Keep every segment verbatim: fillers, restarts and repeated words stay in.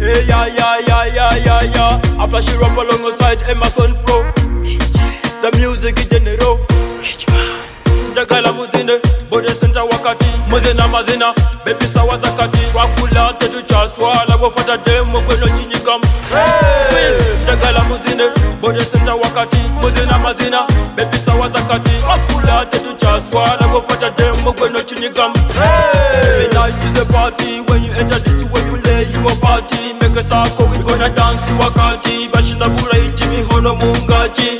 Hey, yeah, yeah, yeah, yeah, yeah, yeah. I flash it up alongside Emerson Pro. The music is general. Rich man. Jagala muzine, bode center wakati. Muzina mazina, baby sawa zakati. Wakula tetu chaswala, wafata demo kweno chinyikam. Hey! Jagala muzine, bode center wakati. Muzina mazina, baby sawa zakati. Wakula tetu chaswala, wafata demo kweno chinyikam. Hey! Every night is a party. When you enter this way you lay you a party. Make a circle, we gonna dance wakati. Bashinda bura ichi mihono mungachi.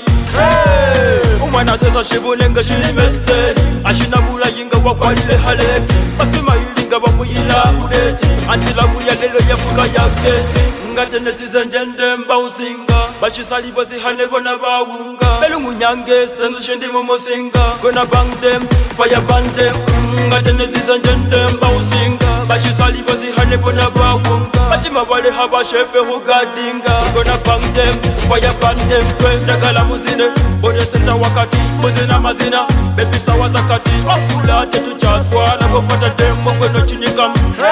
Hey! Umwana seza shibunenga shilimeste. Ashina bula yinga wakwalile haleki. Basima yilinga bamuyila ureti. Antila buya lelo yafuka ya kesi. Ngatene sizenjende mbausinga. Bashisali bosi hane bona bawunga. Belungu nyange senzu shendi momosinga. Gonna bang them, fire bang them. Ngatene sizenjende mbausinga. Bashisali bosi hane bona bawunga. Batima wale haba shefe hugadinga. Gonna bang them, fire bang them. Kwe jagala muzine, bode senta wakati. Muzina mazina, baby sawa zakati. Wakula tetu chaswala, wafata demo kweno chinyikam.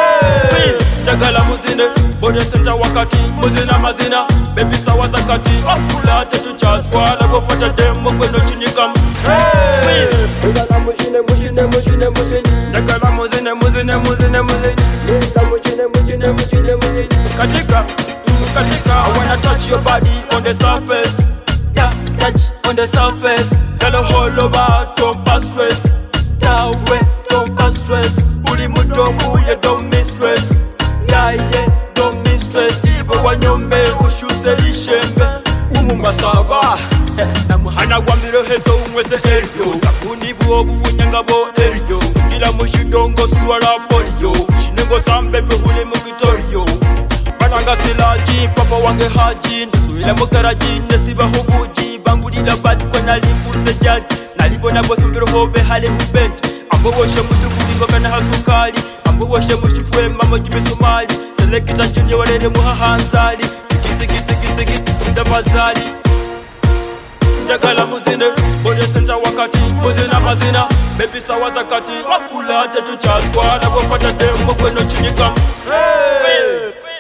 Hey! Jagala muzine, bode senta wakati. Muzina mazina, baby sawa zakati. Wakula tetu chaswala, wafata demo kweno chinyikam. Hey! Jagala muzine, muzine, muzine, muzine. Jagala muzine, muzine, muzine, muzine. Jagala muzine, muzine, muzine, muzine. Katika, katika. I wanna touch your body on the surface. Yeah, touch on the surface. Tell a whole over, don't pass stress. That way, don't pass stress. Uli mudomu, you don't miss stress. Yeah, yeah, don't miss stress. Ibo wanyombe, ushuse lishembe. Umu masaba. Namuhana wambiro hezo umwese eryo. Sakuni buobu unyanga bo eryo. Kila mushidongo suwara polio. Shinengo sambe fuhuli mukitorio. Bananga silaji, papa wange haji. Nsuile mukaraji, nesiba hubuji. Bangulila badi kwa nalifuze jaji. Nalibona bosi mbiro hobe hale hubenti. Ambo woshe mushu kutingo kana hasukali. Ambo woshe mushu fwe mamo jimisumali. Selekita junior walele muhahanzali. Tikiti kiti kiti kiti ndabazali. Jagala muzine, bode center wakati. Muzina mazina, baby sawa zakati. Wakula tetu chaswala, wafata demo kweno chinyikam. Hey!